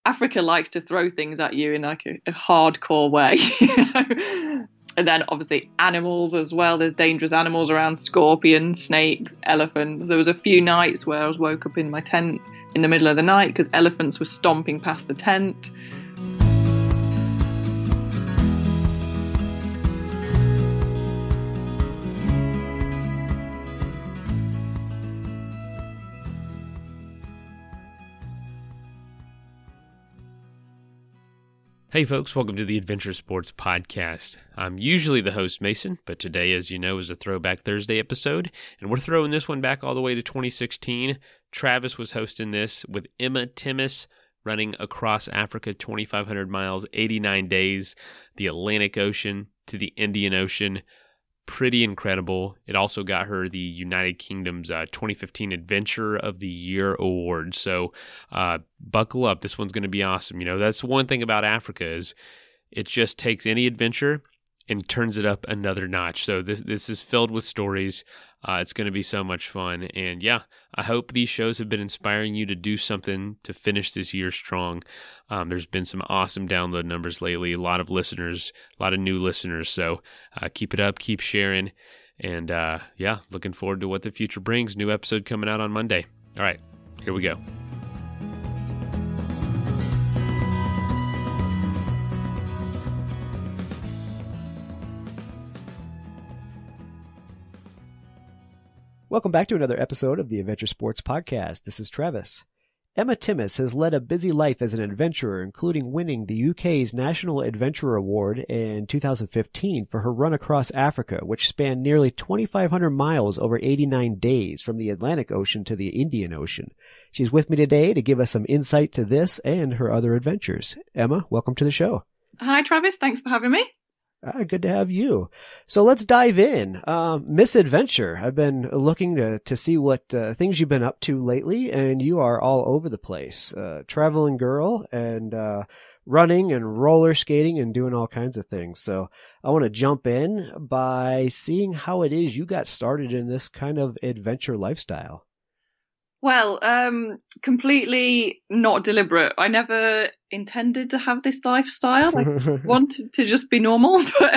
Africa likes to throw things at you in like a hardcore way. You know? And then obviously animals as well. There's dangerous animals around, scorpions, snakes, elephants. There was a few nights where I was woke up in my tent in the middle of the night because elephants were stomping past the tent. Hey folks, welcome to the Adventure Sports Podcast. I'm usually the host, Mason, but today, as you know, is a Throwback Thursday episode, and we're throwing this one back all the way to 2016. Travis was hosting this with Emma Timmis, running across Africa 2,500 miles, 89 days, the Atlantic Ocean to the Indian Ocean. Pretty incredible. It also got her the United Kingdom's 2015 Adventure of the Year award. So buckle up. This one's going to be awesome. You know, that's one thing about Africa is it just takes any adventure and turns it up another notch. So this is filled with stories. It's going to be so much fun. And yeah, I hope these shows have been inspiring you to do something to finish this year strong. There's been some awesome download numbers lately, a lot of listeners, a lot of new listeners. So keep it up, keep sharing. And yeah, looking forward to what the future brings. New episode coming out on Monday. All right, here we go. Welcome back to another episode of the Adventure Sports Podcast. This is Travis. Emma Timmis has led a busy life as an adventurer, including winning the UK's National Adventurer Award in 2015 for her run across Africa, which spanned nearly 2,500 miles over 89 days from the Atlantic Ocean to the Indian Ocean. She's with me today to give us some insight to this and her other adventures. Emma, welcome to the show. Hi, Travis. Thanks for having me. Good to have you. So let's dive in. Misadventure. I've been looking to see what things you've been up to lately, and you are all over the place. Traveling girl and running and roller skating and doing all kinds of things. So I want to jump in by seeing how it is you got started in this kind of adventure lifestyle. Well, completely not deliberate. I never intended to have this lifestyle. I wanted to just be normal, but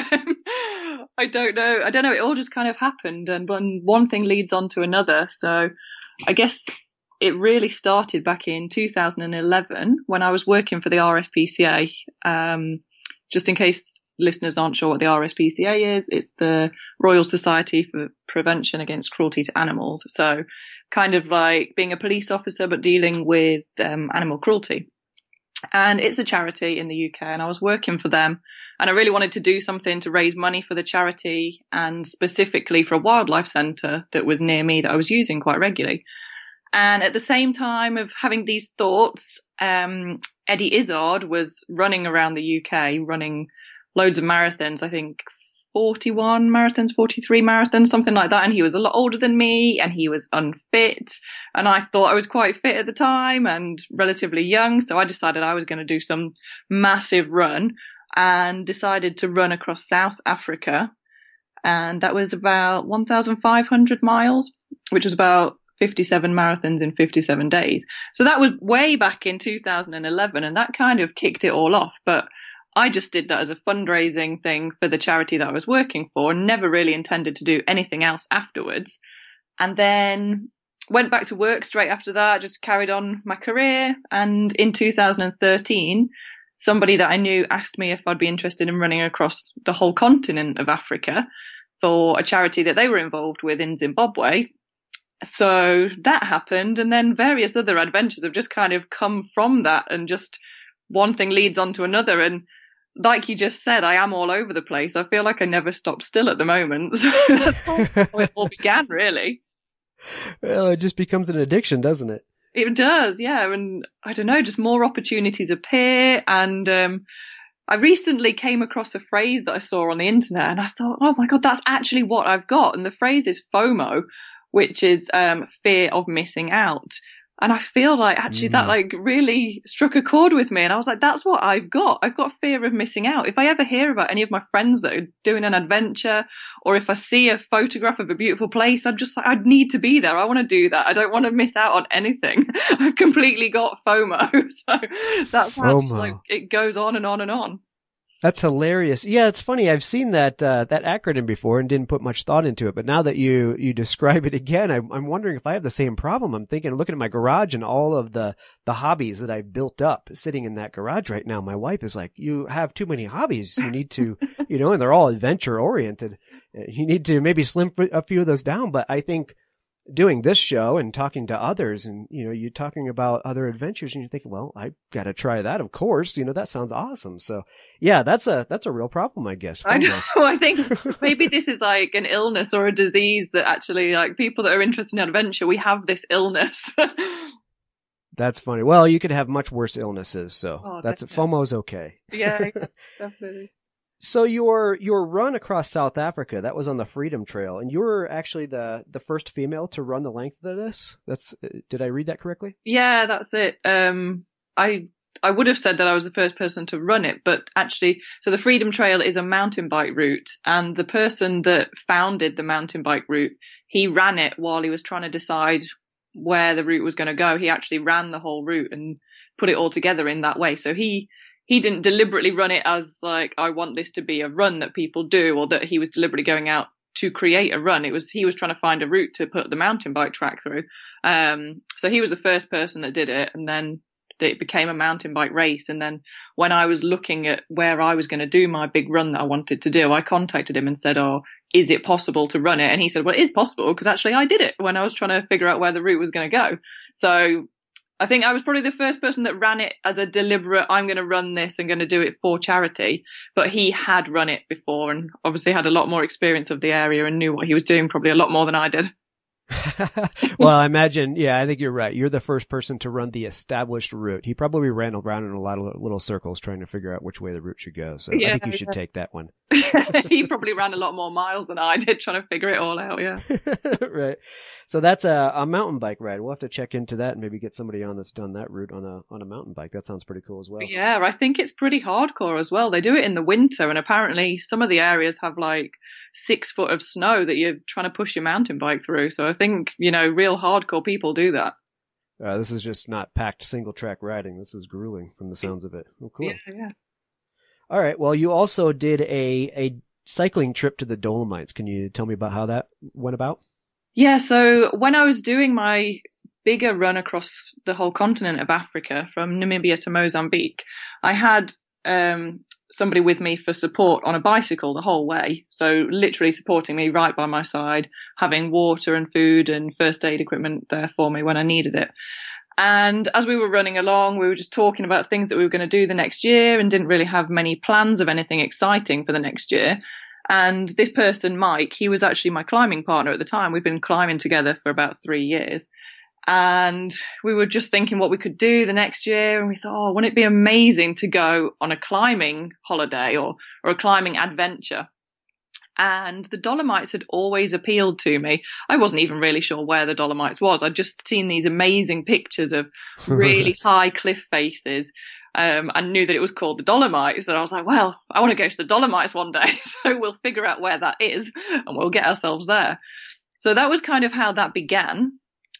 I don't know. It all just kind of happened, and one thing leads on to another. So I guess it really started back in 2011 when I was working for the RSPCA. Just in case listeners aren't sure what the RSPCA is, it's the Royal Society for Prevention Against Cruelty to Animals. So kind of like being a police officer, but dealing with animal cruelty. And it's a charity in the UK, and I was working for them. And I really wanted to do something to raise money for the charity, and specifically for a wildlife centre that was near me that I was using quite regularly. And at the same time of having these thoughts, Eddie Izzard was running around the UK, running loads of marathons, I think 41 marathons, 43 marathons, something like that. And he was a lot older than me, and he was unfit. And I thought I was quite fit at the time and relatively young. So I decided I was going to do some massive run, and decided to run across South Africa. And that was about 1,500 miles, which was about 57 marathons in 57 days. So that was way back in 2011, and that kind of kicked it all off. But I just did that as a fundraising thing for the charity that I was working for, and never really intended to do anything else afterwards. And then went back to work straight after that, just carried on my career. And in 2013, somebody that I knew asked me if I'd be interested in running across the whole continent of Africa for a charity that they were involved with in Zimbabwe. So that happened, and then various other adventures have just kind of come from that, and just one thing leads on to another. And like you just said, I am all over the place. I feel like I never stop still at the moment. So that's how it all began, really. Well, it just becomes an addiction, doesn't it? It does, yeah. And I don't know, just more opportunities appear. And I recently came across a phrase that I saw on the internet, and I thought, oh my God, that's actually what I've got. And the phrase is FOMO, which is fear of missing out. And I feel like actually that like really struck a chord with me. And I was like, that's what I've got. I've got fear of missing out. If I ever hear about any of my friends that are doing an adventure, or if I see a photograph of a beautiful place, I'm just like, I'd need to be there. I want to do that. I don't want to miss out on anything. I've completely got FOMO. So that's how just, like, it goes on and on and on. That's hilarious. Yeah, it's funny. I've seen that that acronym before and didn't put much thought into it. But now that you describe it again, I'm wondering if I have the same problem. I'm looking at my garage and all of the hobbies that I've built up sitting in that garage right now. My wife is like, you have too many hobbies. You need to, and they're all adventure oriented. You need to maybe slim a few of those down. But I think doing this show and talking to others and, you talking about other adventures and you're thinking, well, I got to try that. Of course, that sounds awesome. So yeah, that's a real problem, I guess. I know. I think maybe this is like an illness or a disease that actually, like, people that are interested in adventure, we have this illness. That's funny. Well, you could have much worse illnesses. So that's FOMO's okay. Yeah, definitely. So your run across South Africa, that was on the Freedom Trail, and you were actually the first female to run the length of this. Did I read that correctly? Yeah, that's it. I would have said that I was the first person to run it, but actually, so the Freedom Trail is a mountain bike route, and the person that founded the mountain bike route, he ran it while he was trying to decide where the route was going to go. He actually ran the whole route and put it all together in that way. So he didn't deliberately run it as like, I want this to be a run that people do, or that he was deliberately going out to create a run. He was trying to find a route to put the mountain bike track through. So he was the first person that did it, and then it became a mountain bike race. And then when I was looking at where I was going to do my big run that I wanted to do, I contacted him and said, is it possible to run it? And he said, well, it is possible, because actually I did it when I was trying to figure out where the route was going to go. So I think I was probably the first person that ran it as a deliberate, I'm going to run this and going to do it for charity. But he had run it before and obviously had a lot more experience of the area and knew what he was doing probably a lot more than I did. Well, I imagine, I think you're right. You're the first person to run the established route. He probably ran around in a lot of little circles trying to figure out which way the route should go. So I think you should take that one. He probably ran a lot more miles than I did trying to figure it all out. Yeah. Right. So that's a mountain bike ride. We'll have to check into that and maybe get somebody on that's done that route on a mountain bike. That sounds pretty cool as well. Yeah, I think it's pretty hardcore as well. They do it in the winter, and apparently some of the areas have like 6 foot of snow that you're trying to push your mountain bike through. So I think, real hardcore people do that. This is just not packed single track riding. This is grueling from the sounds of it. Oh, cool. Yeah. All right. Well, you also did a cycling trip to the Dolomites. Can you tell me about how that went about? Yeah. So when I was doing my bigger run across the whole continent of Africa from Namibia to Mozambique, I had somebody with me for support on a bicycle the whole way. So literally supporting me right by my side, having water and food and first aid equipment there for me when I needed it. And as we were running along, we were just talking about things that we were going to do the next year and didn't really have many plans of anything exciting for the next year. And this person, Mike, he was actually my climbing partner at the time. We've been climbing together for about 3 years. And we were just thinking what we could do the next year. And we thought, wouldn't it be amazing to go on a climbing holiday or a climbing adventure? And the Dolomites had always appealed to me. I wasn't even really sure where the Dolomites was. I'd just seen these amazing pictures of really high cliff faces. I knew that it was called the Dolomites, and I was like, well, I want to go to the Dolomites one day. So we'll figure out where that is and we'll get ourselves there. So that was kind of how that began.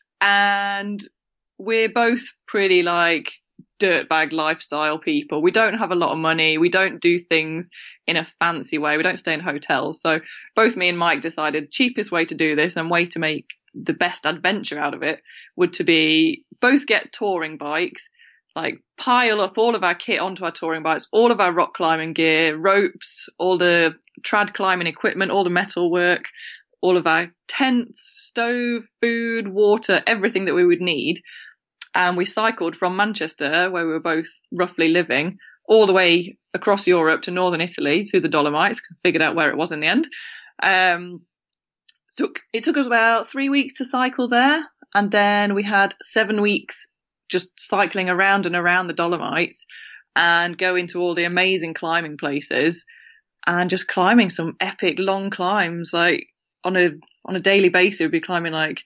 And we're both pretty like dirtbag lifestyle people. We don't have a lot of money. We don't do things in a fancy way. We don't stay in hotels. So both me and Mike decided cheapest way to do this and way to make the best adventure out of it would to be both get touring bikes, like pile up all of our kit onto our touring bikes, all of our rock climbing gear, ropes, all the trad climbing equipment, all the metal work, all of our tents, stove, food, water, everything that we would need. And we cycled from Manchester, where we were both roughly living, all the way across Europe to northern Italy to the Dolomites, figured out where it was in the end. So it took us about 3 weeks to cycle there. And then we had 7 weeks just cycling around and around the Dolomites and going to all the amazing climbing places and just climbing some epic long climbs. Like on a daily basis, we'd be climbing like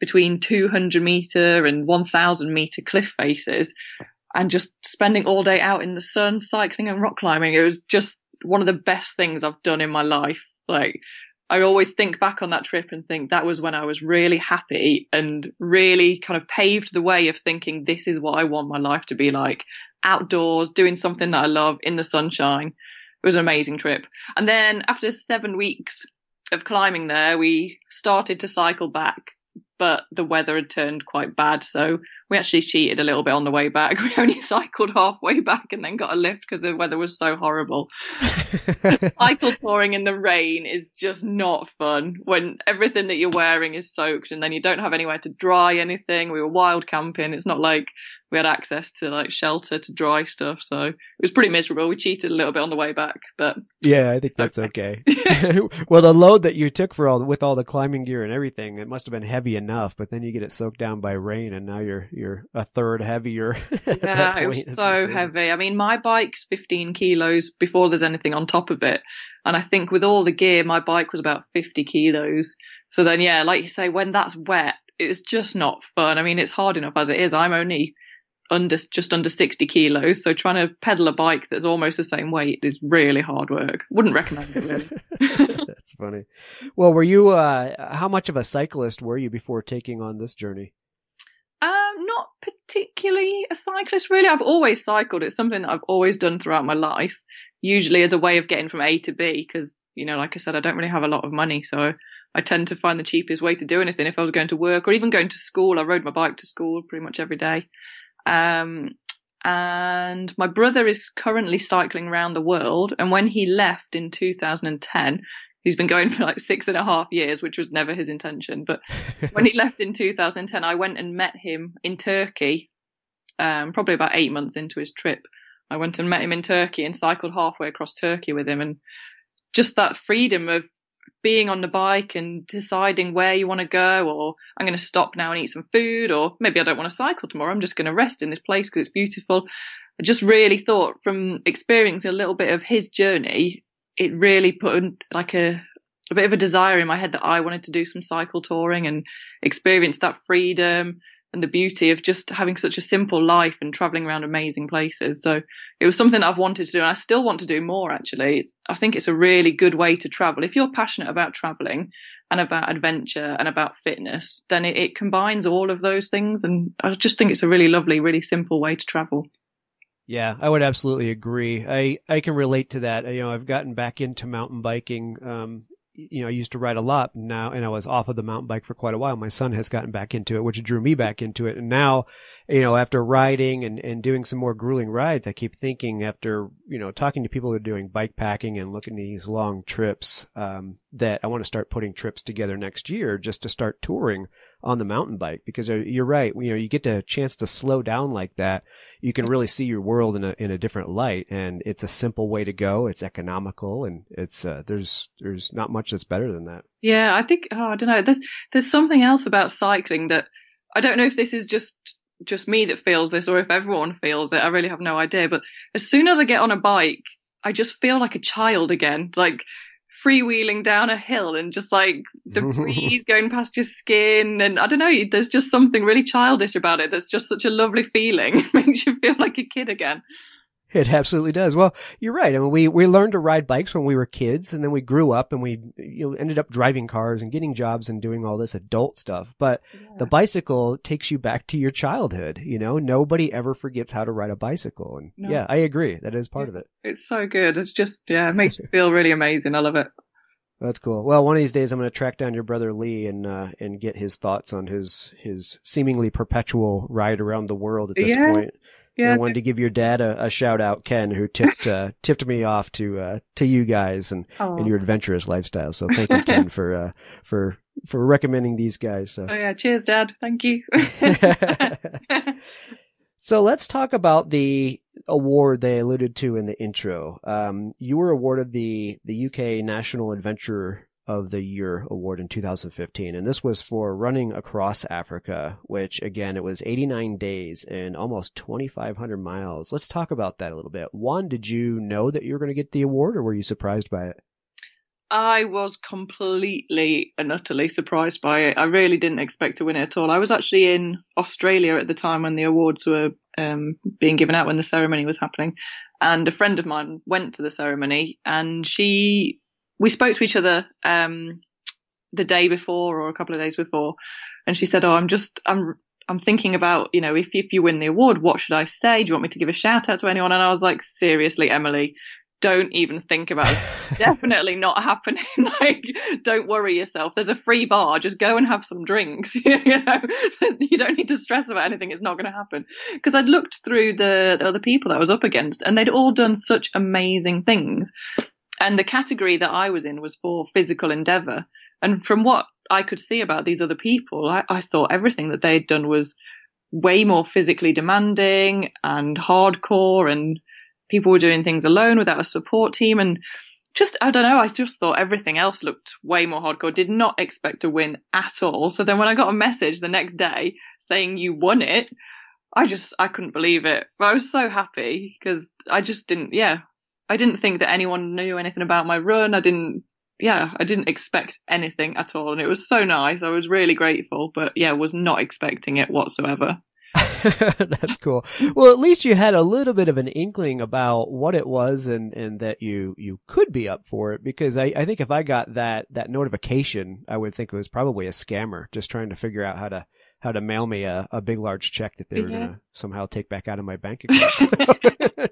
between 200-meter and 1,000-meter cliff faces, and just spending all day out in the sun, cycling and rock climbing. It was just one of the best things I've done in my life. Like, I always think back on that trip and think that was when I was really happy and really kind of paved the way of thinking, this is what I want my life to be like. Outdoors, doing something that I love in the sunshine. It was an amazing trip. And then after 7 weeks of climbing there, we started to cycle back, but the weather had turned quite bad. So we actually cheated a little bit on the way back. We only cycled halfway back and then got a lift because the weather was so horrible. Cycle touring in the rain is just not fun when everything that you're wearing is soaked and then you don't have anywhere to dry anything. We were wild camping. It's not like we had access to like shelter to dry stuff. So it was pretty miserable. We cheated a little bit on the way back, but yeah, I think that's okay. Well, the load that you took with all the climbing gear and everything, it must have been heavy enough, but then you get it soaked down by rain and now you're a third heavier. Yeah, it was so heavy. I mean, my bike's 15 kilos before there's anything on top of it. And I think with all the gear, my bike was about 50 kilos. So then, yeah, like you say, when that's wet, it's just not fun. I mean, it's hard enough as it is. I'm only just under 60 kilos. So trying to pedal a bike that's almost the same weight is really hard work. Wouldn't recommend it really. That's funny. Well, were you, how much of a cyclist were you before taking on this journey? Not particularly a cyclist really. I've always cycled. It's something that I've always done throughout my life, usually as a way of getting from A to B. Because, you know, like I said, I don't really have a lot of money. So I tend to find the cheapest way to do anything. If I was going to work or even going to school, I rode my bike to school pretty much every day. And my brother is currently cycling around the world. And when he left in 2010, he's been going for like 6.5 years, which was never his intention. But when he left in 2010, I went and met him in Turkey, probably about 8 months into his trip. I went and met him in Turkey and cycled halfway across Turkey with him. And just that freedom of being on the bike and deciding where you want to go, or I'm going to stop now and eat some food, or maybe I don't want to cycle tomorrow. I'm just going to rest in this place because it's beautiful. I just really thought from experiencing a little bit of his journey, it really put like a bit of a desire in my head that I wanted to do some cycle touring and experience that freedom and the beauty of just having such a simple life and traveling around amazing places. So it was something I've wanted to do, and I still want to do more actually. I think it's a really good way to travel. If you're passionate about traveling and about adventure and about fitness, then it combines all of those things, and I just think it's a really lovely, really simple way to travel. Yeah, I would absolutely agree. I can relate to that. You know, I've gotten back into mountain biking. You know, I used to ride a lot now, and I was off of the mountain bike for quite a while. My son has gotten back into it, which drew me back into it. And now, you know, after riding and doing some more grueling rides, I keep thinking after, you know, talking to people who are doing bike packing and looking at these long trips, that I want to start putting trips together next year just to start touring on the mountain bike, because you're right. You know, you get a chance to slow down like that. You can really see your world in a different light, and it's a simple way to go. It's economical, and it's, there's not much that's better than that. Yeah, I think, I don't know. There's something else about cycling that I don't know if this is just me that feels this or if everyone feels it. I really have no idea. But as soon as I get on a bike, I just feel like a child again, like freewheeling down a hill and just like the breeze going past your skin. And I don't know, there's just something really childish about it. That's just such a lovely feeling. It makes you feel like a kid again. It absolutely does. Well, you're right. I mean, we learned to ride bikes when we were kids, and then we grew up and we ended up driving cars and getting jobs and doing all this adult stuff. But the bicycle takes you back to your childhood. You know, nobody ever forgets how to ride a bicycle. And yeah, I agree. That is part of it. It's so good. It's just, it makes you feel really amazing. I love it. That's cool. Well, one of these days I'm going to track down your brother Lee and get his thoughts on his seemingly perpetual ride around the world at this point. Yeah, I wanted to give your dad a shout out, Ken, who tipped me off to you guys and your adventurous lifestyle. So thank you, Ken, for recommending these guys. So. Oh yeah, cheers, Dad. Thank you. So let's talk about the award they alluded to in the intro. You were awarded the UK National Adventurer of the Year award in 2015, and this was for running across Africa, which again, it was 89 days and almost 2,500 miles. Let's talk about that a little bit. One, did you know that you were going to get the award, or were you surprised by it? I was completely and utterly surprised by it. I really didn't expect to win it at all. I was actually in Australia at the time when the awards were being given out, when the ceremony was happening. And a friend of mine went to the ceremony, and we spoke to each other the day before or a couple of days before. And she said, I'm thinking about, if you win the award, what should I say? Do you want me to give a shout out to anyone? And I was like, seriously, Emily, don't even think about it. Definitely not happening. Like, don't worry yourself. There's a free bar. Just go and have some drinks. You don't need to stress about anything. It's not going to happen. Because I'd looked through the other people that I was up against, and they'd all done such amazing things. And the category that I was in was for physical endeavour. And from what I could see about these other people, I thought everything that they'd done was way more physically demanding and hardcore, and people were doing things alone without a support team. And I don't know, I just thought everything else looked way more hardcore. Did not expect to win at all. So then when I got a message the next day saying you won it, I couldn't believe it. But I was so happy because I didn't think that anyone knew anything about my run. I didn't expect anything at all. And it was so nice. I was really grateful, but was not expecting it whatsoever. That's cool. Well, at least you had a little bit of an inkling about what it was and that you could be up for it, because I think if I got that notification, I would think it was probably a scammer just trying to figure out how to mail me a big large check that they were going to somehow take back out of my bank account.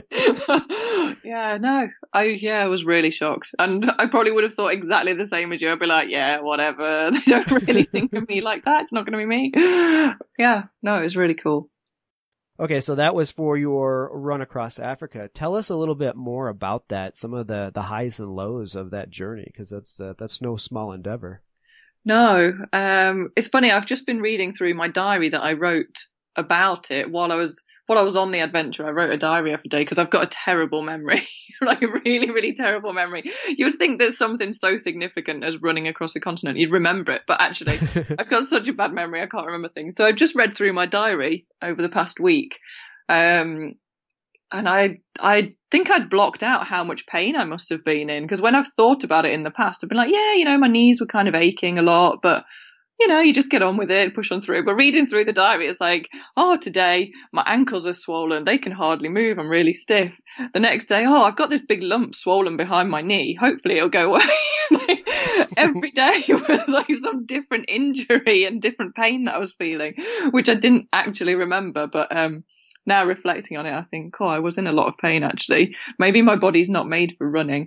I was really shocked, and I probably would have thought exactly the same as you. I'd be like, yeah, whatever. They don't really think of me like that. It's not going to be me. It was really cool. Okay, so that was for your run across Africa. Tell us a little bit more about that, some of the highs and lows of that journey, because that's no small endeavor. No, it's funny. I've just been reading through my diary that I wrote about it while I was on the adventure. I wrote a diary every day because I've got a terrible memory, like a really, really terrible memory. You would think there's something so significant as running across a continent, you'd remember it, but actually I've got such a bad memory, I can't remember things. So I've just read through my diary over the past week, and I think I'd blocked out how much pain I must have been in, because when I've thought about it in the past, I've been like, my knees were kind of aching a lot, but you just get on with it, push on through. But reading through the diary, it's like, today my ankles are swollen. They can hardly move. I'm really stiff. The next day, I've got this big lump swollen behind my knee. Hopefully it'll go away. Every day was like some different injury and different pain that I was feeling, which I didn't actually remember. But now reflecting on it, I think, I was in a lot of pain actually. Maybe my body's not made for running.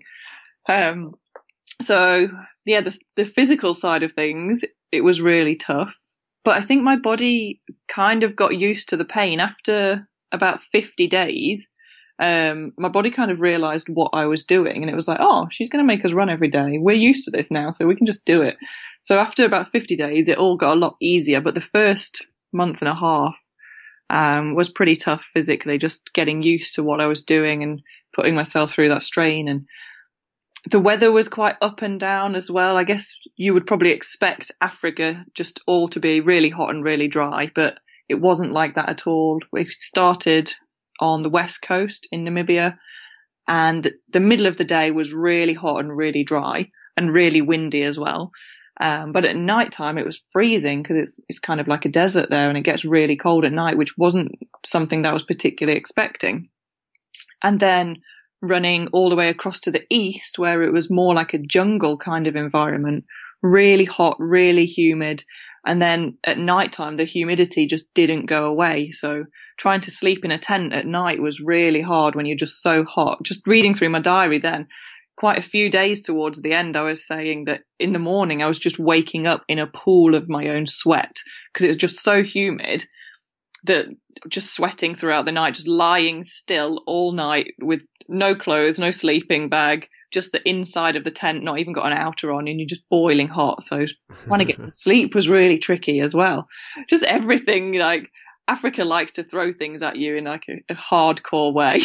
The physical side of things, it was really tough, but I think my body kind of got used to the pain after about 50 days. My body kind of realized what I was doing, and it was like, she's going to make us run every day. We're used to this now, so we can just do it. So after about 50 days, it all got a lot easier, but the first month and a half was pretty tough physically, just getting used to what I was doing and putting myself through that strain. And the weather was quite up and down as well. I guess you would probably expect Africa just all to be really hot and really dry, but it wasn't like that at all. We started on the west coast in Namibia, and the middle of the day was really hot and really dry and really windy as well. But at night time it was freezing because it's kind of like a desert there, and it gets really cold at night, which wasn't something that I was particularly expecting. And then running all the way across to the east, where it was more like a jungle kind of environment, really hot, really humid. And then at night time, the humidity just didn't go away. So trying to sleep in a tent at night was really hard when you're just so hot. Just reading through my diary then, quite a few days towards the end, I was saying that in the morning, I was just waking up in a pool of my own sweat because it was just so humid that just sweating throughout the night, just lying still all night with no clothes, no sleeping bag, just the inside of the tent, not even got an outer on, and you're just boiling hot. So trying to get some sleep was really tricky as well. Just everything, like Africa likes to throw things at you in like a hardcore way.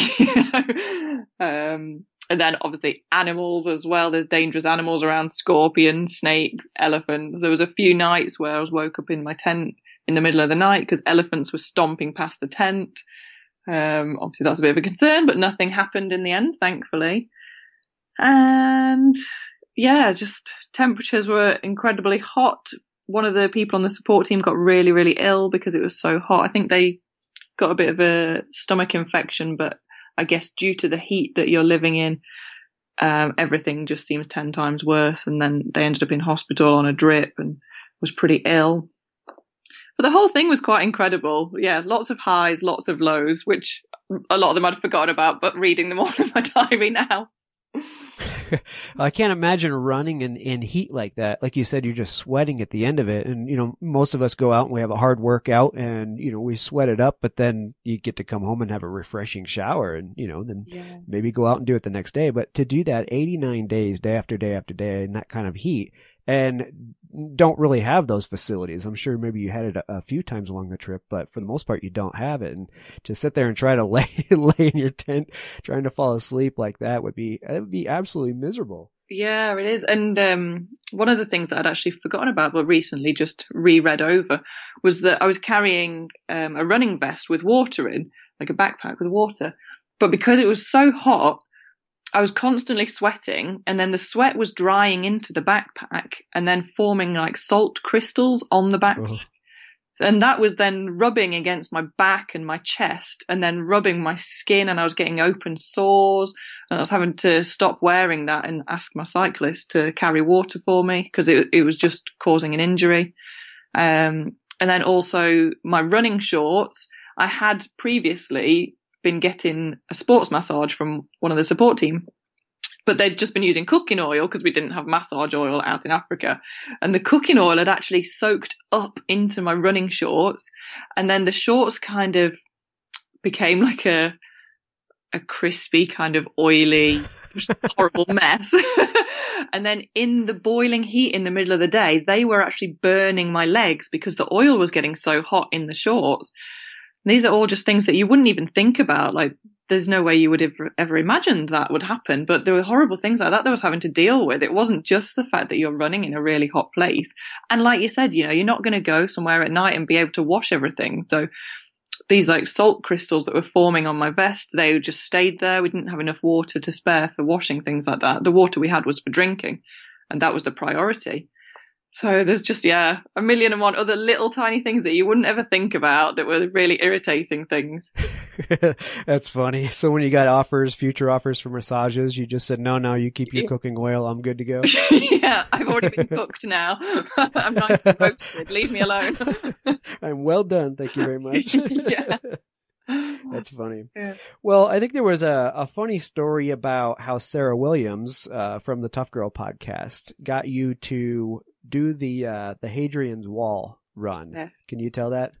And then obviously animals as well. There's dangerous animals around, scorpions, snakes, elephants. There was a few nights where I was woke up in my tent in the middle of the night because elephants were stomping past the tent. Obviously that's a bit of a concern, but nothing happened in the end, thankfully. And yeah, just temperatures were incredibly hot. One of the people on the support team got really, really ill because it was so hot. I think they got a bit of a stomach infection, but I guess due to the heat that you're living in, everything just seems 10 times worse. And then they ended up in hospital on a drip and was pretty ill. But the whole thing was quite incredible. Yeah, lots of highs, lots of lows, which a lot of them I'd forgotten about, but reading them all in my diary now. I can't imagine running in heat like that. Like you said, you're just sweating at the end of it. And, most of us go out and we have a hard workout and, we sweat it up, but then you get to come home and have a refreshing shower and, then maybe go out and do it the next day. But to do that 89 days, day after day after day in that kind of heat, and don't really have those facilities. I'm sure maybe you had it a few times along the trip, but for the most part, you don't have it. And to sit there and try to lay in your tent, trying to fall asleep like that would be absolutely miserable. Yeah, it is. And one of the things that I'd actually forgotten about, but recently just reread over, was that I was carrying a running vest with water in, like a backpack with water. But because it was so hot, I was constantly sweating, and then the sweat was drying into the backpack and then forming like salt crystals on the backpack. Oh. And that was then rubbing against my back and my chest and then rubbing my skin, and I was getting open sores, and I was having to stop wearing that and ask my cyclist to carry water for me because it was just causing an injury. And then also my running shorts, I had previously been getting a sports massage from one of the support team, but they'd just been using cooking oil because we didn't have massage oil out in Africa, and the cooking oil had actually soaked up into my running shorts, and then the shorts kind of became like a crispy kind of oily horrible mess. And then in the boiling heat in the middle of the day, they were actually burning my legs because the oil was getting so hot in the shorts. These are all just things that you wouldn't even think about. Like, there's no way you would have ever imagined that would happen. But there were horrible things like that I was having to deal with. It wasn't just the fact that you're running in a really hot place. And like you said, you're not going to go somewhere at night and be able to wash everything. So these like salt crystals that were forming on my vest, they just stayed there. We didn't have enough water to spare for washing, things like that. The water we had was for drinking, and that was the priority. So there's just, a million and one other little tiny things that you wouldn't ever think about that were really irritating things. That's funny. So when you got future offers for massages, you just said, no, you keep your cooking oil. I'm good to go. Yeah, I've already been cooked now. I'm nice and roasted. Leave me alone. I'm well done. Thank you very much. Yeah. That's funny. Yeah. Well, I think there was a funny story about how Sarah Williams from the Tough Girl podcast got you to do the Hadrian's Wall run. Yes. Can you tell that?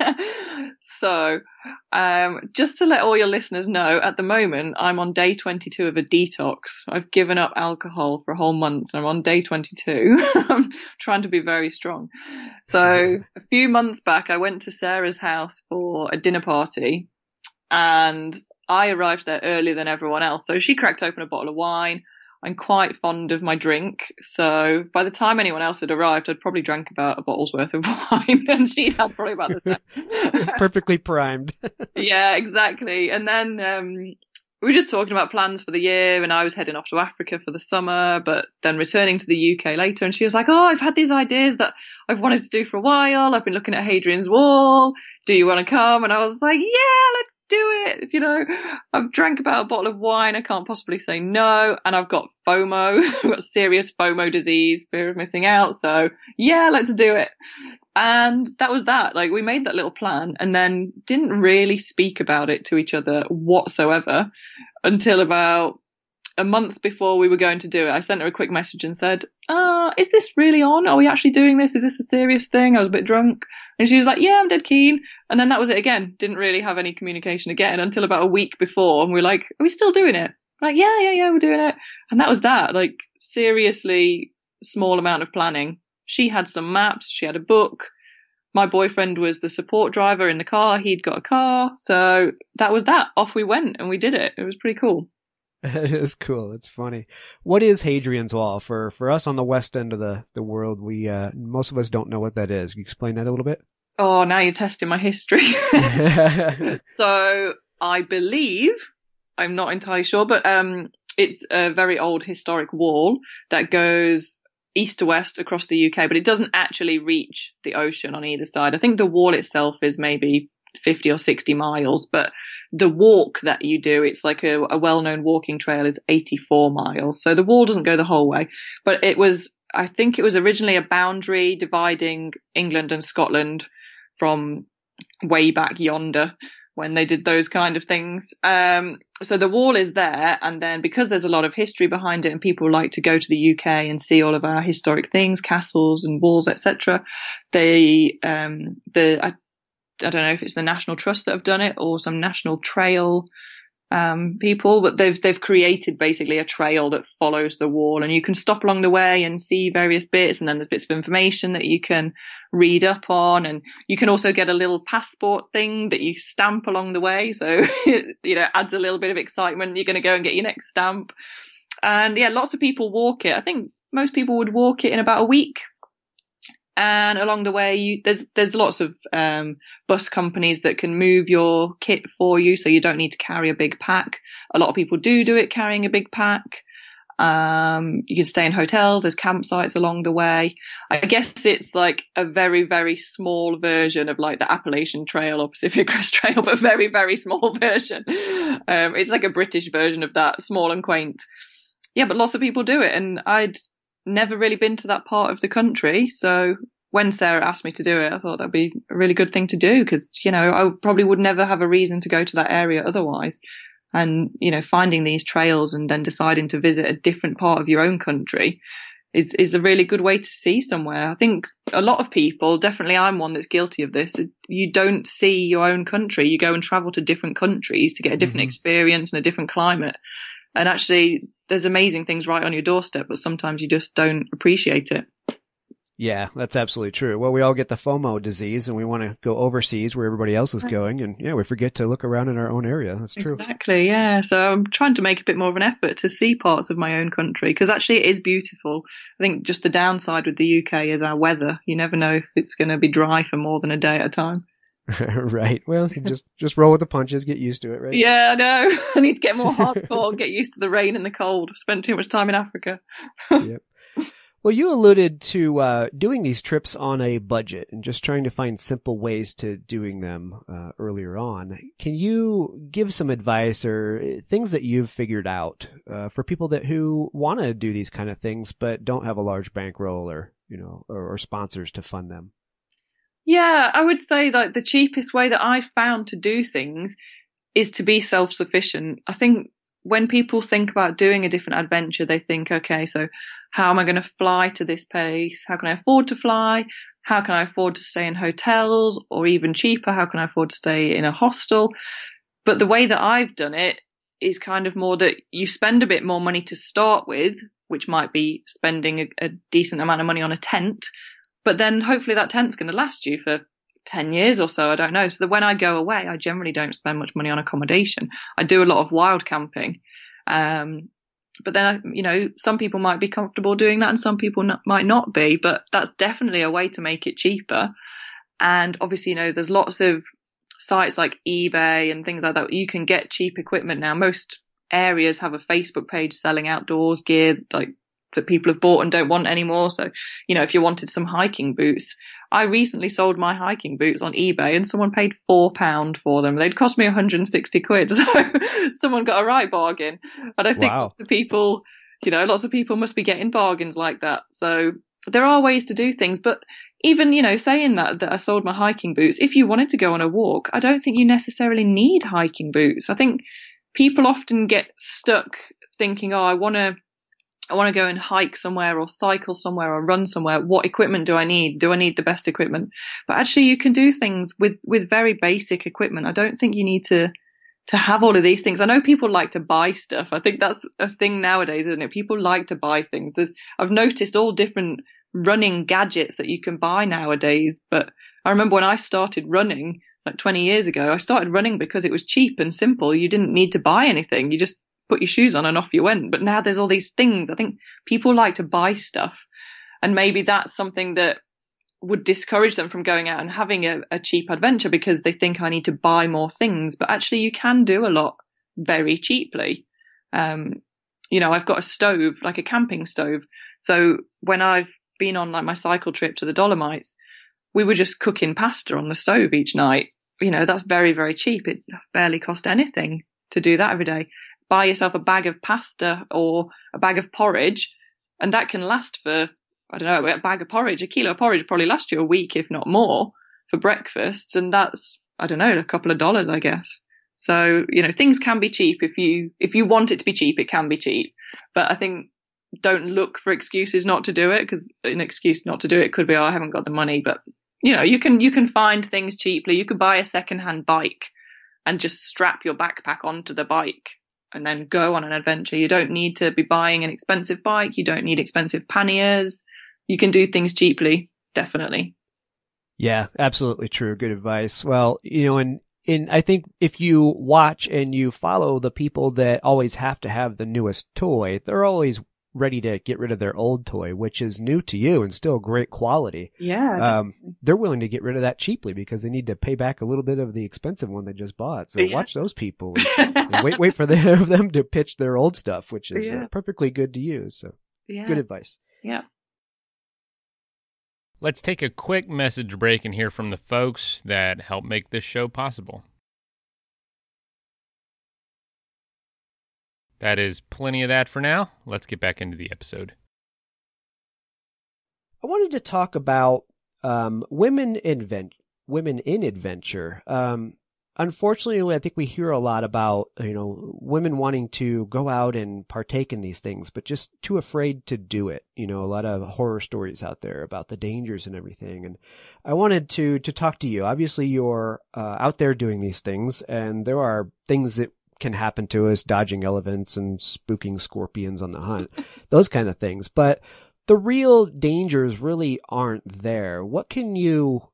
So, just to let all your listeners know, at the moment, I'm on day 22 of a detox. I've given up alcohol for a whole month. I'm on day 22. I'm trying to be very strong. So a few months back, I went to Sarah's house for a dinner party, and I arrived there earlier than everyone else. So she cracked open a bottle of wine. I'm quite fond of my drink, so by the time anyone else had arrived, I'd probably drank about a bottle's worth of wine, and she'd had probably about the same. Perfectly primed. Yeah, exactly. And then we were just talking about plans for the year, and I was heading off to Africa for the summer, but then returning to the UK later, and she was like, I've had these ideas that I've wanted to do for a while. I've been looking at Hadrian's Wall. Do you want to come? And I was like, yeah, let's do it. I've drank about a bottle of wine. I can't possibly say no. And I've got FOMO. I've got serious FOMO disease, fear of missing out. So yeah, let's do it. And that was that. Like, we made that little plan and then didn't really speak about it to each other whatsoever until about a month before we were going to do it. I sent her a quick message and said, is this really on? Are we actually doing this? Is this a serious thing? I was a bit drunk. And she was like, yeah, I'm dead keen. And then that was it again. Didn't really have any communication again until about a week before. And we're like, are we still doing it? We're like, yeah, we're doing it. And that was that. Like, seriously small amount of planning. She had some maps. She had a book. My boyfriend was the support driver in the car. He'd got a car. So that was that. Off we went and we did it. It was pretty cool. It is cool. It's funny. What is Hadrian's Wall? For us on the west end of the world, we most of us don't know what that is. Can you explain that a little bit? Oh, now you're testing my history. So I believe, I'm not entirely sure, but It's a very old historic wall that goes east to west across the UK, but it doesn't actually reach the ocean on either side. I think the wall itself is maybe 50 or 60 miles, but the walk that you do, it's like a well-known walking trail, is 84 miles. So the wall doesn't go the whole way, but I think it was originally a boundary dividing England and Scotland from way back yonder when they did those kind of things. So the wall is there, and then because there's a lot of history behind it and people like to go to the UK and see all of our historic things, castles and walls, etc., I don't know if it's the National Trust that have done it or some National Trail people, but they've created basically a trail that follows the wall, and you can stop along the way and see various bits, and then there's bits of information that you can read up on, and you can also get a little passport thing that you stamp along the way, so it adds a little bit of excitement. You're going to go and get your next stamp, and yeah, lots of people walk it. I think most people would walk it in about a week. And along the way, there's lots of bus companies that can move your kit for you, so you don't need to carry a big pack. A lot of people do it carrying a big pack. You can stay in hotels. There's campsites along the way. I guess it's like a very, very small version of like the Appalachian Trail or Pacific Crest Trail, but very, very small version. It's like a British version of that, small and quaint. Yeah, but lots of people do it, and I'd never really been to that part of the country, so when Sarah asked me to do it, I thought that'd be a really good thing to do, because I probably would never have a reason to go to that area otherwise. And finding these trails and then deciding to visit a different part of your own country is a really good way to see somewhere. I think a lot of people, definitely I'm one that's guilty of this, you don't see your own country. You go and travel to different countries to get a different experience and a different climate. And actually, there's amazing things right on your doorstep, but sometimes you just don't appreciate it. Yeah, that's absolutely true. Well, we all get the FOMO disease, and we want to go overseas where everybody else is going, and we forget to look around in our own area. That's true. Exactly, yeah. So I'm trying to make a bit more of an effort to see parts of my own country, because actually it is beautiful. I think just the downside with the UK is our weather. You never know if it's going to be dry for more than a day at a time. Right. Well, you just roll with the punches, get used to it, right? Yeah, I know. I need to get more hardcore, get used to the rain and the cold. I've spent too much time in Africa. Yep. Well, you alluded to doing these trips on a budget and just trying to find simple ways to doing them earlier on. Can you give some advice or things that you've figured out for people who want to do these kind of things but don't have a large bankroll or sponsors to fund them? Yeah, I would say like the cheapest way that I've found to do things is to be self-sufficient. I think when people think about doing a different adventure, they think, okay, so how am I going to fly to this place? How can I afford to fly? How can I afford to stay in hotels? Or even cheaper, how can I afford to stay in a hostel? But the way that I've done it is kind of more that you spend a bit more money to start with, which might be spending a decent amount of money on a tent. But then hopefully that tent's going to last you for 10 years or so. I don't know. So that when I go away, I generally don't spend much money on accommodation. I do a lot of wild camping. But then, some people might be comfortable doing that and some people might not be. But that's definitely a way to make it cheaper. And obviously, there's lots of sites like eBay and things like that. You can get cheap equipment now. Most areas have a Facebook page selling outdoors gear, like that people have bought and don't want anymore. So, if you wanted some hiking boots, I recently sold my hiking boots on eBay and someone paid £4 for them. They'd cost me 160 quid. So someone got a right bargain. And I think lots of people must be getting bargains like that. So there are ways to do things, but even, saying that I sold my hiking boots, if you wanted to go on a walk, I don't think you necessarily need hiking boots. I think people often get stuck thinking, I want to go and hike somewhere or cycle somewhere or run somewhere. What equipment do I need? Do I need the best equipment? But actually you can do things with very basic equipment. I don't think you need to have all of these things. I know people like to buy stuff. I think that's a thing nowadays, isn't it? People like to buy things. I've noticed all different running gadgets that you can buy nowadays. But I remember when I started running like 20 years ago, I started running because it was cheap and simple. You didn't need to buy anything. You just put your shoes on and off you went. But now there's all these things. I think people like to buy stuff, and maybe that's something that would discourage them from going out and having a cheap adventure because they think I need to buy more things. But actually you can do a lot very cheaply. I've got a stove, like a camping stove. So when I've been on like my cycle trip to the Dolomites, we were just cooking pasta on the stove each night. That's very, very cheap. It barely cost anything to do that every day. Buy yourself a bag of pasta or a bag of porridge, and that can last for, I don't know, a kilo of porridge probably lasts you a week, if not more, for breakfasts. And that's, I don't know, a couple of dollars, I guess. So, things can be cheap. If you want it to be cheap, it can be cheap. But I think don't look for excuses not to do it, because an excuse not to do it could be, I haven't got the money. But, you can find things cheaply. You could buy a secondhand bike and just strap your backpack onto the bike and then go on an adventure. You don't need to be buying an expensive bike. You don't need expensive panniers. You can do things cheaply, definitely. Yeah, absolutely true. Good advice. Well, and I think if you watch and you follow the people that always have to have the newest toy, they're always ready to get rid of their old toy, which is new to you and still great quality. Yeah. They're willing to get rid of that cheaply because they need to pay back a little bit of the expensive one they just bought. So watch those people and wait for them to pitch their old stuff, which is perfectly good to use. So good advice. Yeah. Let's take a quick message break and hear from the folks that help make this show possible. That is plenty of that for now. Let's get back into the episode. I wanted to talk about women in adventure. Unfortunately, I think we hear a lot about, women wanting to go out and partake in these things, but just too afraid to do it. A lot of horror stories out there about the dangers and everything. And I wanted to talk to you. Obviously, you're out there doing these things, and there are things that can happen to us, dodging elephants and spooking scorpions on the hunt, those kind of things. But the real dangers really aren't there. What can you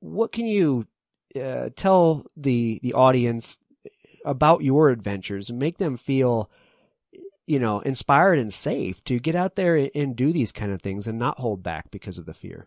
tell the audience about your adventures and make them feel, inspired and safe to get out there and do these kind of things and not hold back because of the fear?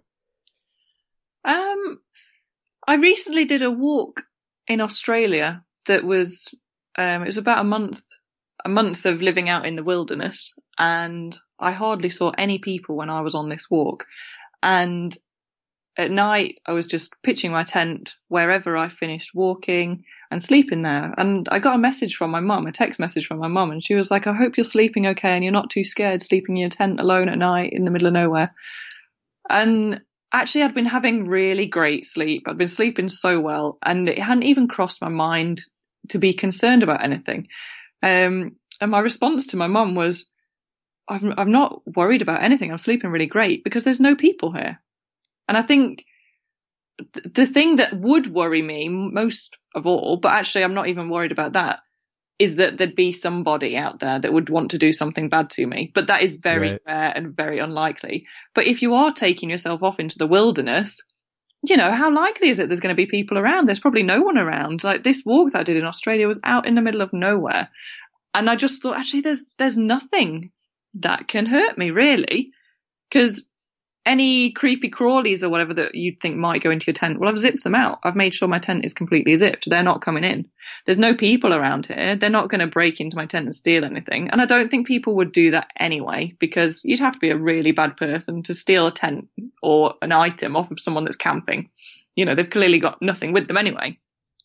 I recently did a walk in Australia that was, it was about a month of living out in the wilderness, and I hardly saw any people when I was on this walk. And at night, I was just pitching my tent wherever I finished walking and sleeping there. And I got a text message from my mum, and she was like, I hope you're sleeping okay and you're not too scared sleeping in your tent alone at night in the middle of nowhere. And actually, I'd been having really great sleep. I'd been sleeping so well, and it hadn't even crossed my mind to be concerned about anything. And my response to my mum was, I'm not worried about anything. I'm sleeping really great because there's no people here. And I think the thing that would worry me most of all, but actually I'm not even worried about that, is that there'd be somebody out there that would want to do something bad to me. But that is very rare and very unlikely. But if you are taking yourself off into the wilderness, how likely is it there's going to be people around? There's probably no one around. Like this walk that I did in Australia was out in the middle of nowhere. And I just thought, actually, there's nothing that can hurt me, really. Because any creepy crawlies or whatever that you'd think might go into your tent, well, I've zipped them out. I've made sure my tent is completely zipped. They're not coming in. There's no people around here. They're not going to break into my tent and steal anything. And I don't think people would do that anyway, because you'd have to be a really bad person to steal a tent or an item off of someone that's camping. They've clearly got nothing with them anyway.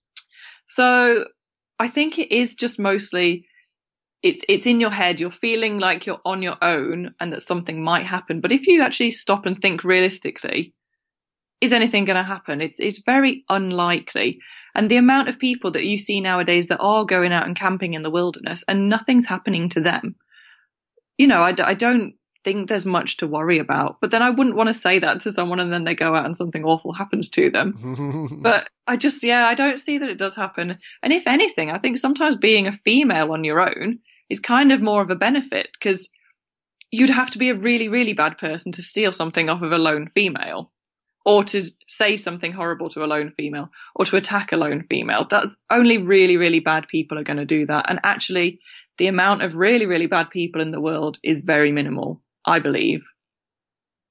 So I think it is just mostly it's in your head. You're feeling like you're on your own and that something might happen. But if you actually stop and think realistically, is anything going to happen? It's very unlikely. And the amount of people that you see nowadays that are going out and camping in the wilderness and nothing's happening to them, I don't think there's much to worry about. But then I wouldn't want to say that to someone and then they go out and something awful happens to them. But I don't see that it does happen. And if anything, I think sometimes being a female on your own is kind of more of a benefit, because you'd have to be a really, really bad person to steal something off of a lone female, or to say something horrible to a lone female, or to attack a lone female. That's only really, really bad people are going to do that. And actually, the amount of really, really bad people in the world is very minimal, I believe.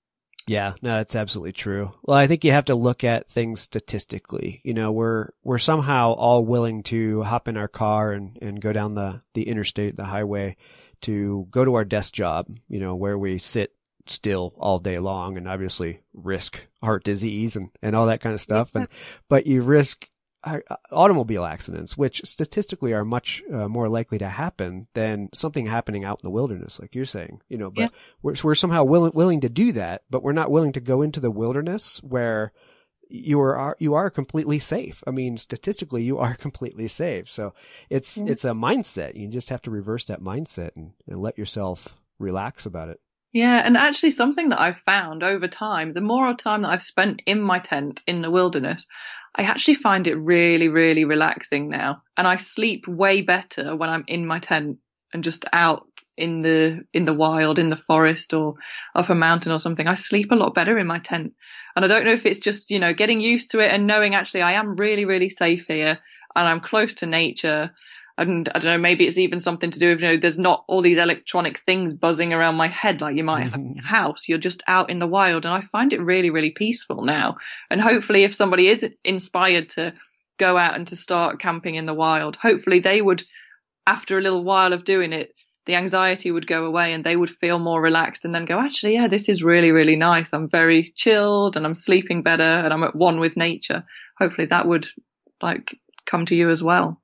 Yeah, no, that's absolutely true. Well, I think you have to look at things statistically. You know, we're somehow all willing to hop in our car and go down the interstate, the highway, to go to our desk job, you know, where we sit still all day long and obviously risk heart disease and all that kind of stuff. But you risk automobile accidents, which statistically are much more likely to happen than something happening out in the wilderness, like you're saying, you know, but we're somehow willing to do that, but we're not willing to go into the wilderness where you are completely safe. I mean, statistically, you are completely safe. So it's a mindset. You just have to reverse that mindset and let yourself relax about it. Yeah, and actually something that I've found over time, the more time that I've spent in my tent in the wilderness, I actually find it really, really relaxing now. And I sleep way better when I'm in my tent and just out in the wild, in the forest or up a mountain or something. I sleep a lot better in my tent. And I don't know if it's just, you know, getting used to it and knowing actually I am really, really safe here and I'm close to nature. And I don't know, maybe it's even something to do with, you know, there's not all these electronic things buzzing around my head like you might have in your house. You're just out in the wild. And I find it really, really peaceful now. And hopefully if somebody is inspired to go out and to start camping in the wild, hopefully they would, after a little while of doing it, the anxiety would go away and they would feel more relaxed and then go, actually, yeah, this is really, really nice. I'm very chilled and I'm sleeping better and I'm at one with nature. Hopefully that would come to you as well.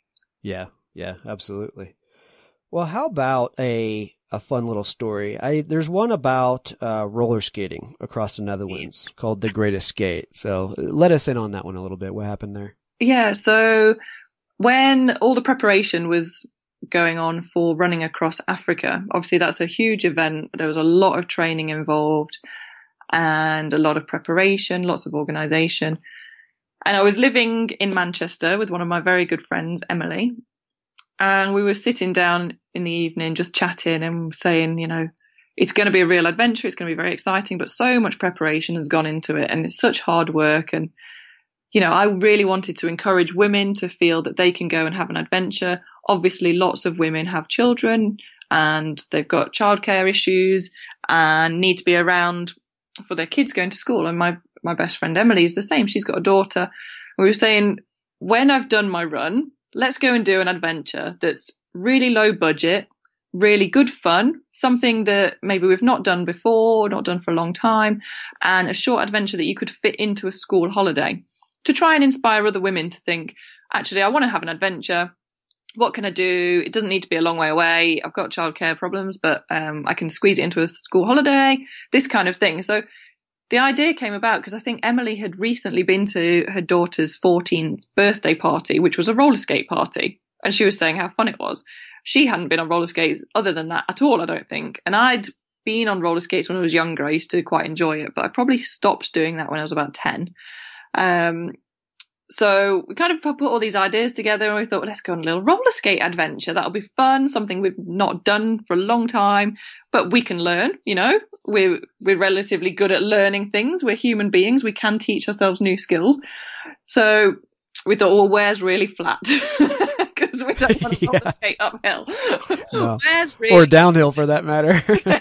Yeah, absolutely. Well, how about a fun little story? There's one about roller skating across the Netherlands called The Great Escape. So let us in on that one a little bit. What happened there? Yeah, so when all the preparation was going on for running across Africa, obviously that's a huge event. There was a lot of training involved and a lot of preparation, lots of organisation. And I was living in Manchester with one of my very good friends, Emily. And we were sitting down in the evening just chatting and saying, you know, it's going to be a real adventure. It's going to be very exciting, but so much preparation has gone into it and it's such hard work. And, you know, I really wanted to encourage women to feel that they can go and have an adventure. Obviously, lots of women have children and they've got childcare issues and need to be around for their kids going to school. And my best friend Emily is the same. She's got a daughter. We were saying, when I've done my run, let's go and do an adventure that's really low budget, really good fun, something that maybe we've not done before, not done for a long time, and a short adventure that you could fit into a school holiday to try and inspire other women to think, actually, I want to have an adventure. What can I do? It doesn't need to be a long way away. I've got childcare problems, but I can squeeze it into a school holiday, this kind of thing. So the idea came about because I think Emily had recently been to her daughter's 14th birthday party, which was a roller skate party. And she was saying how fun it was. She hadn't been on roller skates other than that at all, I don't think. And I'd been on roller skates when I was younger. I used to quite enjoy it, but I probably stopped doing that when I was about 10. So we kind of put all these ideas together and we thought, well, let's go on a little roller skate adventure. That'll be fun, something we've not done for a long time, but we can learn, you know, we're relatively good at learning things. We're human beings. We can teach ourselves new skills. So we thought, well, where's really flat? Because we don't want to roller skate uphill. No. Where's really or downhill for that matter.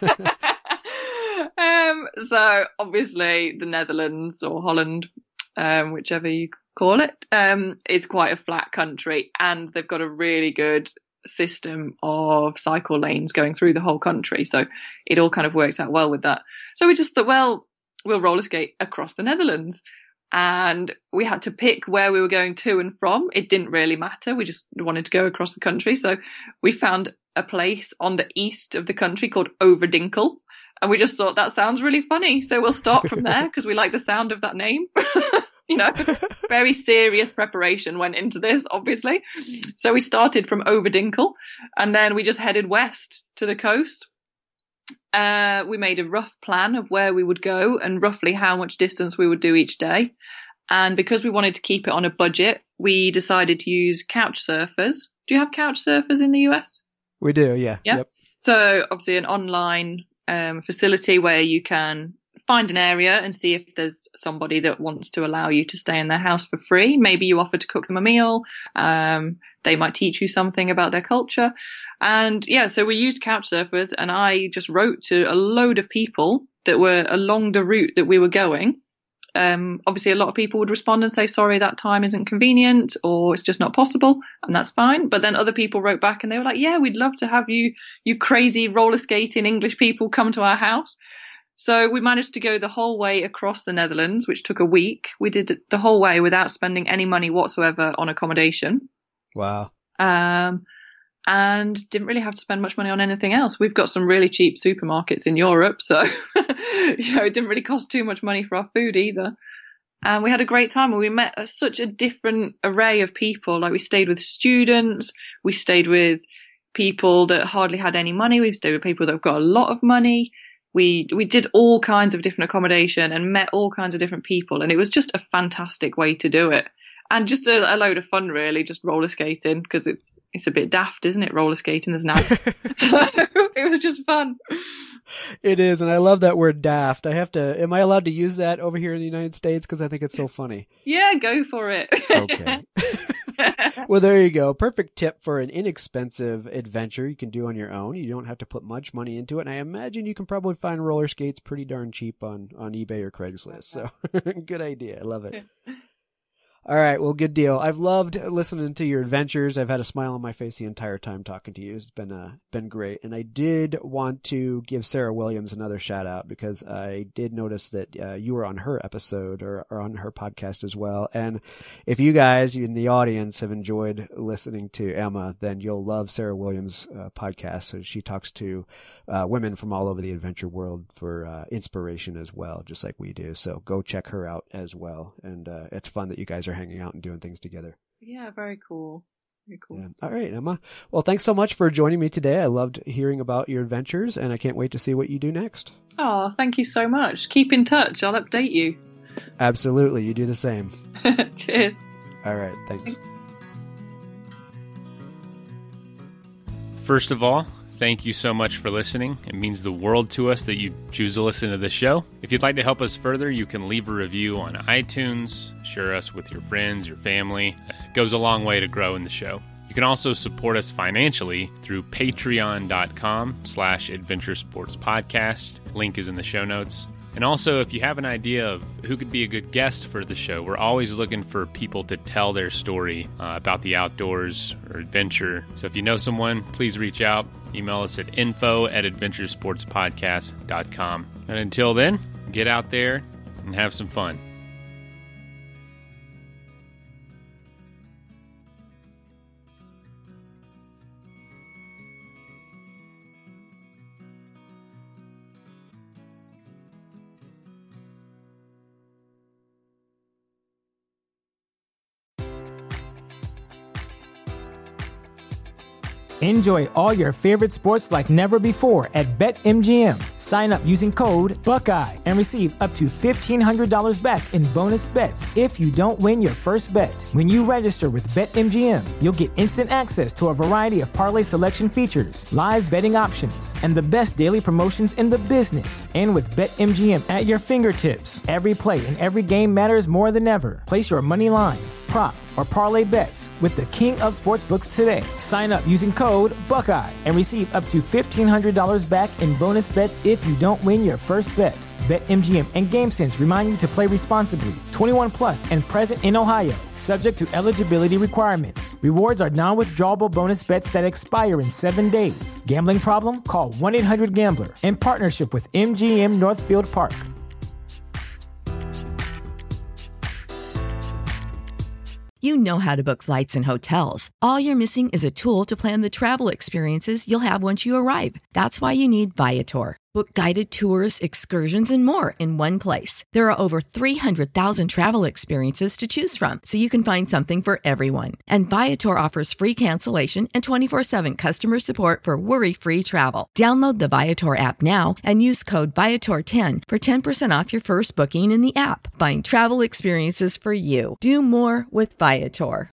So obviously the Netherlands or Holland, whichever you call it, is quite a flat country and they've got a really good system of cycle lanes going through the whole country. So it all kind of works out well with that. So we just thought, well, we'll roller skate across the Netherlands. And we had to pick where we were going to and from. It didn't really matter. We just wanted to go across the country. So we found a place on the east of the country called Overdinkel. And we just thought that sounds really funny. So we'll start from there because we like the sound of that name. You know, very serious preparation went into this, obviously. So we started from Overdinkel and then we just headed west to the coast. We made a rough plan of where we would go and roughly how much distance we would do each day. And because we wanted to keep it on a budget, we decided to use couch surfers. Do you have couch surfers in the US? We do, yeah. Yeah. Yep. So obviously an online facility where you can find an area and see if there's somebody that wants to allow you to stay in their house for free. Maybe you offer to cook them a meal. They might teach you something about their culture. And yeah, so we used Couchsurfers, and I just wrote to a load of people that were along the route that we were going. Obviously a lot of people would respond and say, sorry, that time isn't convenient, or it's just not possible, and that's fine. But then other people wrote back and they were like, yeah, we'd love to have you crazy roller skating English people come to our house. So we managed to go the whole way across the Netherlands, which took a week. We did it the whole way without spending any money whatsoever on accommodation. Wow. And didn't really have to spend much money on anything else. We've got some really cheap supermarkets in Europe, so it didn't really cost too much money for our food either. And we had a great time, and we met such a different array of people. Like, we stayed with students, we stayed with people that hardly had any money, we stayed with people that have got a lot of money. We did all kinds of different accommodation and met all kinds of different people, and it was just a fantastic way to do it. And just a load of fun, really, just roller skating, because it's a bit daft, isn't it? Roller skating is now. So it was just fun. It is, and I love that word daft. Am I allowed to use that over here in the United States? Because I think it's so funny. Yeah, go for it. Okay. Well, there you go. Perfect tip for an inexpensive adventure you can do on your own. You don't have to put much money into it. And I imagine you can probably find roller skates pretty darn cheap on eBay or Craigslist. So good idea. I love it. All right. Well, good deal. I've loved listening to your adventures. I've had a smile on my face the entire time talking to you. It's been great. And I did want to give Sarah Williams another shout out, because I did notice that you were on her episode or on her podcast as well. And if you guys in the audience have enjoyed listening to Emma, then you'll love Sarah Williams' podcast. So she talks to women from all over the adventure world for inspiration as well, just like we do. So go check her out as well. And it's fun that you guys are hanging out and doing things together. Yeah, very cool. Very cool. Yeah. All right, Emma. Well, thanks so much for joining me today. I loved hearing about your adventures, and I can't wait to see what you do next. Oh, thank you so much. Keep in touch. I'll update you. Absolutely. You do the same. Cheers. All right. Thanks. First of all, thank you so much for listening. It means the world to us that you choose to listen to the show. If you'd like to help us further, you can leave a review on iTunes, share us with your friends, your family. It goes a long way to growing the show. You can also support us financially through patreon.com/adventuresportspodcast. Link is in the show notes. And also, if you have an idea of who could be a good guest for the show, we're always looking for people to tell their story about the outdoors or adventure. So if you know someone, please reach out. Email us at info@adventuresportspodcast.com. And until then, get out there and have some fun. Enjoy all your favorite sports like never before at BetMGM. Sign up using code Buckeye and receive up to $1,500 back in bonus bets if you don't win your first bet. When you register with BetMGM, you'll get instant access to a variety of parlay selection features, live betting options, and the best daily promotions in the business. And with BetMGM at your fingertips, every play and every game matters more than ever. Place your money line, prop, or parlay bets with the king of sportsbooks today. Sign up using code Buckeye and receive up to $1,500 back in bonus bets if you don't win your first bet. BetMGM and GameSense remind you to play responsibly. 21 plus and present in Ohio, subject to eligibility requirements. Rewards are non-withdrawable bonus bets that expire in 7 days. Gambling problem? Call 1-800-GAMBLER. In partnership with MGM Northfield Park. You know how to book flights and hotels. All you're missing is a tool to plan the travel experiences you'll have once you arrive. That's why you need Viator. Book guided tours, excursions, and more in one place. There are over 300,000 travel experiences to choose from, so you can find something for everyone. And Viator offers free cancellation and 24/7 customer support for worry-free travel. Download the Viator app now and use code Viator10 for 10% off your first booking in the app. Find travel experiences for you. Do more with Viator.